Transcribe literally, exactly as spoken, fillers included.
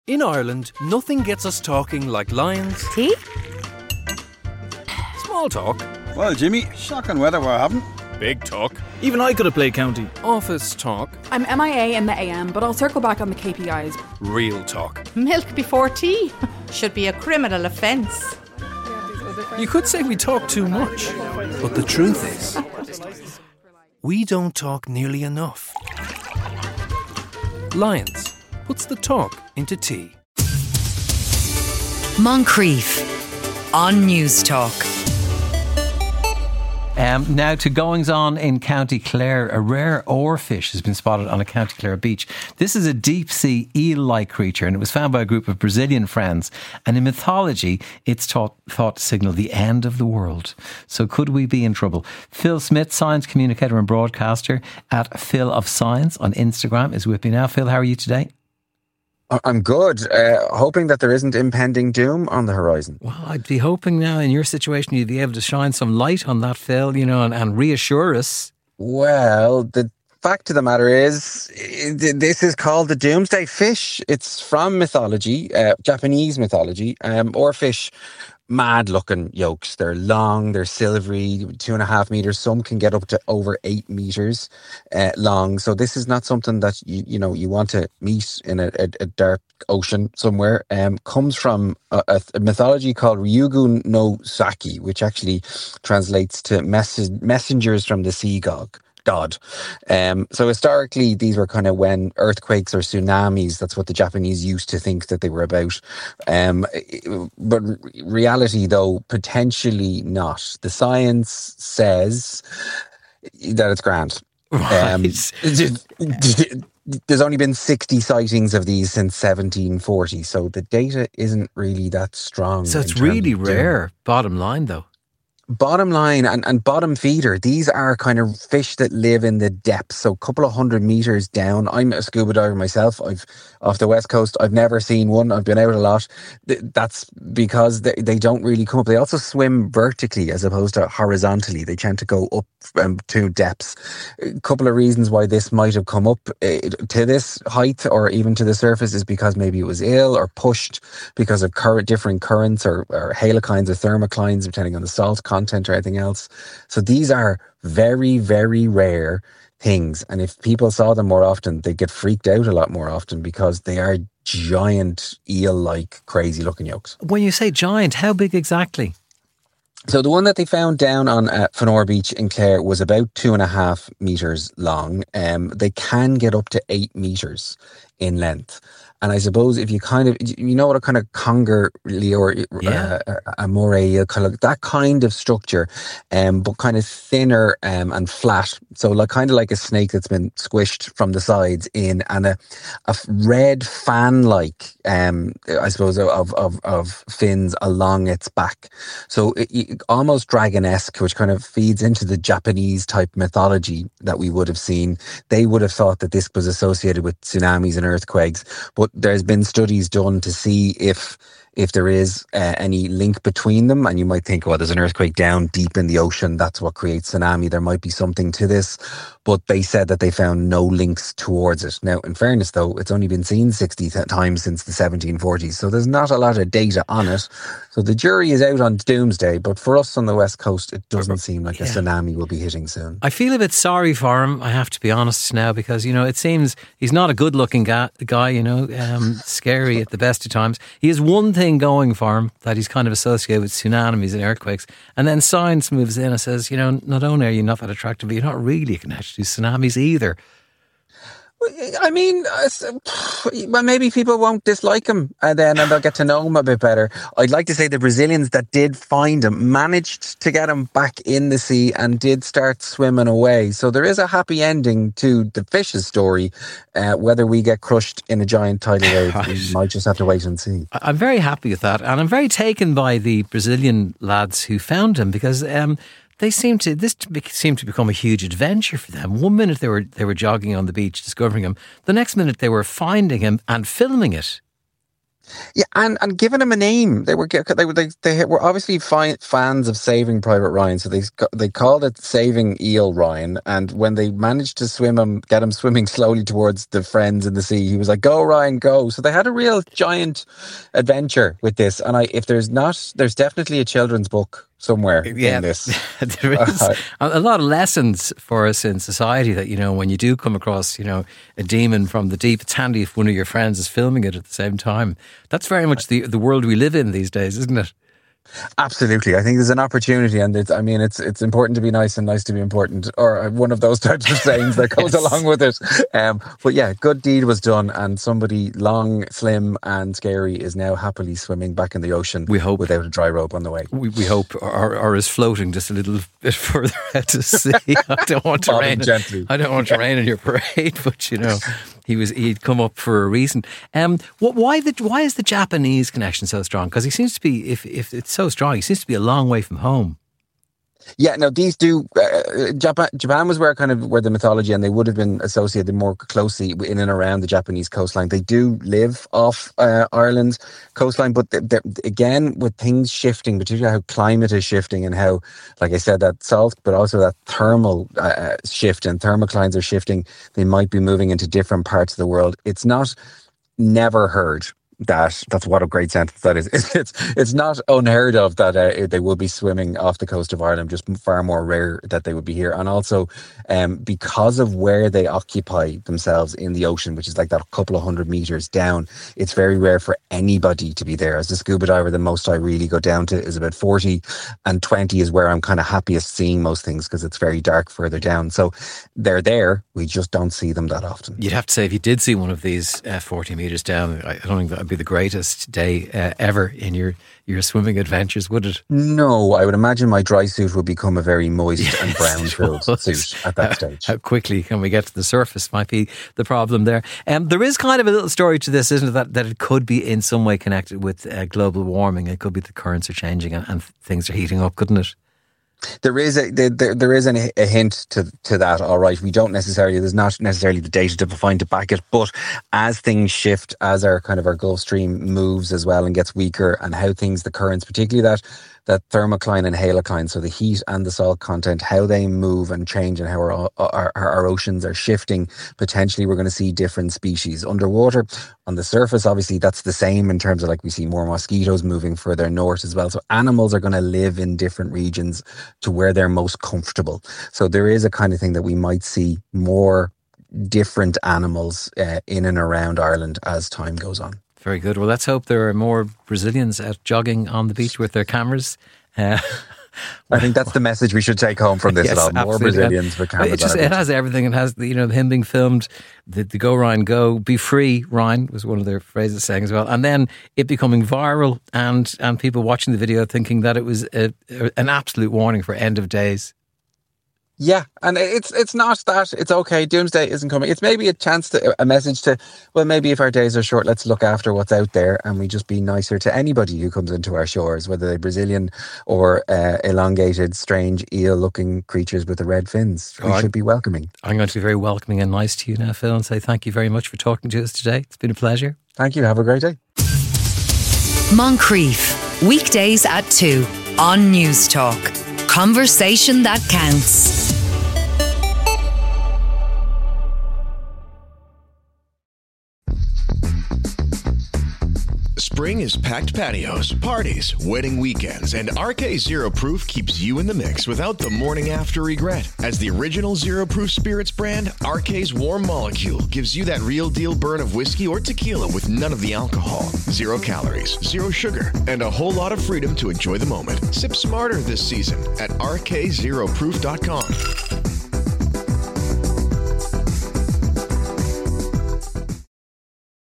In Ireland, nothing gets us talking like lions. Tea? Small talk. Well, Jimmy, shocking weather we're having. Big talk. Even I could have played county. Office talk. I'm M I A in the A M, but I'll circle back on the K P Is. Real talk. Milk before tea should be a criminal offence. You could say we talk too much, but the truth is, we don't talk nearly enough. Lions puts the talk into tea. Moncrief on News Talk. Um, now to goings on in County Clare. A rare oarfish has been spotted on a County Clare beach. This is a deep sea eel-like creature, and it was found by a group of Brazilian friends. And in mythology, it's taught, thought to signal the end of the world. So could we be in trouble? Phil Smith, science communicator and broadcaster at Phil of Science on Instagram, is with me now. Phil, how are you today? I'm good, uh, hoping that there isn't impending doom on the horizon. Well, I'd be hoping now in your situation you'd be able to shine some light on that, Phil, you know, and, and reassure us. Well, the fact of the matter is, this is called the doomsday fish. It's from mythology, uh, Japanese mythology, um, or fish. Mad looking yolks. They're long, they're silvery, two and a half meters. Some can get up to over eight meters uh, long. So this is not something that you you know you want to meet in a, a, a dark ocean somewhere. Um, comes from a, a mythology called Ryugu no Saki, which actually translates to mess- messengers from the sea god. God. Um, so historically, these were kind of when earthquakes or tsunamis, that's what the Japanese used to think that they were about. Um, but reality, though, potentially not. The science says that it's grand. Right. Um, there's only been sixty sightings of these since seventeen forty, so the data isn't really that strong. So it's really rare, bottom line, though. Bottom line and, and bottom feeder, these are kind of fish that live in the depths, so a couple of hundred meters down. I'm a scuba diver myself. I've off the west coast. I've never seen one. I've been out a lot. That's because they, they don't really come up. They also swim vertically as opposed to horizontally. They tend to go up um, to depths. A couple of reasons why this might have come up uh, to this height or even to the surface is because maybe it was ill or pushed because of current, different currents or, or haloclines or thermoclines, depending on the salt content. Content or anything else. So these are very, very rare things. And if people saw them more often, they'd get freaked out a lot more often because they are giant eel-like crazy looking yolks. When you say giant, how big exactly? So the one that they found down on uh, Fenor Beach in Clare was about two and a half meters long. Um, they can get up to eight meters in length. And I suppose if you kind of, you know what a kind of conger or yeah. uh, a moray, kind of that kind of structure, um, but kind of thinner um, and flat. So like kind of like a snake that's been squished from the sides in, and a, a red fan-like, um, I suppose, of, of, of fins along its back. So it, it, almost dragon-esque, which kind of feeds into the Japanese type mythology that we would have seen. They would have thought that this was associated with tsunamis and earthquakes, but there's been studies done to see if if there is uh, any link between them, and you might think, well, there's an earthquake down deep in the ocean, that's what creates tsunami, there might be something to this, but they said that they found no links towards it. Now, in fairness though, it's only been seen sixty th- times since the seventeen forties, so there's not a lot of data on it, so the jury is out on doomsday, but for us on the west coast, it doesn't seem like yeah. a tsunami will be hitting soon. I feel a bit sorry for him, I have to be honest now, because, you know, it seems he's not a good looking guy, guy you know, um, scary at the best of times. He has one thing going for him, that he's kind of associated with tsunamis and earthquakes, and then science moves in and says, you know, not only are you not that attractive, but you're not really connected to tsunamis either. I mean, well, maybe people won't dislike him and then and they'll get to know him a bit better. I'd like to say the Brazilians that did find him managed to get him back in the sea and did start swimming away. So there is a happy ending to the fish's story. Uh, whether we get crushed in a giant tidal wave, right. we might just have to wait and see. I'm very happy with that, and I'm very taken by the Brazilian lads who found him, because um, they seem to this seemed to become a huge adventure for them. One minute they were they were jogging on the beach discovering him, the next minute they were finding him and filming it. Yeah, and, and giving him a name. They were they were they, they were obviously fi- fans of Saving Private Ryan, so they they called it Saving Eel Ryan. And when they managed to swim him, get him swimming slowly towards the friends in the sea, he was like, "Go Ryan, go!" So they had a real giant adventure with this. And I, if there's not, there's definitely a children's book somewhere yeah, in this. There is uh, a lot of lessons for us in society that, you know, when you do come across, you know, a demon from the deep, it's handy if one of your friends is filming it at the same time. That's very much the, the world we live in these days, isn't it? Absolutely. I think there's an opportunity, and it's, I mean, it's it's important to be nice and nice to be important, or one of those types of sayings that goes yes. along with it. Um, but yeah, good deed was done, and somebody long, slim and scary is now happily swimming back in the ocean we hope, without a dry rope on the way. We, we hope, or, or is floating just a little bit further out to sea. I don't want to rain gently. I don't want to rain in your parade, but you know, he was he'd come up for a reason. Um, what, why the why is the Japanese connection so strong? Because he seems to be, if if it's so strong, he seems to be a long way from home. Yeah, no, these do. Uh, Japan, Japan was where kind of where the mythology, and they would have been associated more closely in and around the Japanese coastline. They do live off uh, Ireland's coastline, but they're, they're, again, with things shifting, particularly how climate is shifting and how, like I said, that salt, but also that thermal uh, shift and thermoclines are shifting, they might be moving into different parts of the world. It's not never heard. That that's what a great sentence that is. It's it's, it's not unheard of that uh, they will be swimming off the coast of Ireland. Just far more rare that they would be here, and also um, because of where they occupy themselves in the ocean, which is like that couple of hundred meters down. It's very rare for anybody to be there. As a scuba diver, the most I really go down to is about forty, and twenty is where I'm kind of happiest seeing most things because it's very dark further down. So they're there. We just don't see them that often. You'd have to say if you did see one of these uh, forty meters down, I don't think that would be the greatest day uh, ever in your, your swimming adventures, would it? No, I would imagine my dry suit would become a very moist yes, and brown filled suit at that how, stage. How quickly can we get to the surface might be the problem there. Um, there is kind of a little story to this, isn't it, that, that it could be in some way connected with uh, global warming. It could be the currents are changing and, and things are heating up, couldn't it? There is a there, there is an, a hint to to that. All right, we don't necessarily. There's not necessarily the data to find to back it. But as things shift, as our kind of our Gulf Stream moves as well and gets weaker, and how things the currents, particularly that that thermocline and halocline, so the heat and the salt content, how they move and change, and how our our, our oceans are shifting. Potentially, we're going to see different species underwater. On the surface, obviously, that's the same in terms of like we see more mosquitoes moving further north as well. So animals are going to live in different regions to where they're most comfortable. So there is a kind of thing that we might see more different animals uh, in and around Ireland as time goes on. Very good. Well, let's hope there are more Brazilians out jogging on the beach with their cameras. Uh, I think that's the message we should take home from this yes, at all. More absolutely. Brazilians with cameras. It, just, it has everything. It has, you know, him being filmed, the, the Go Ryan Go, Be Free Ryan was one of their phrases saying as well. And then it becoming viral and, and people watching the video thinking that it was a, a, an absolute warning for end of days. Yeah, and it's it's not that. It's okay. Doomsday isn't coming. It's maybe a chance to, a message to, well, maybe if our days are short, let's look after what's out there and we just be nicer to anybody who comes into our shores, whether they're Brazilian or uh, elongated, strange, eel-looking creatures with the red fins. We oh, should be welcoming. I'm going to be very welcoming and nice to you now, Phil, and say thank you very much for talking to us today. It's been a pleasure. Thank you. Have a great day. Moncrief, weekdays at two on News Talk. Conversation that counts. Spring is packed patios, parties, wedding weekends, and R K Zero Proof keeps you in the mix without the morning after regret. As the original Zero Proof Spirits brand, R K's Warm Molecule gives you that real deal burn of whiskey or tequila with none of the alcohol. Zero calories, zero sugar, and a whole lot of freedom to enjoy the moment. Sip smarter this season at R K zero proof dot com.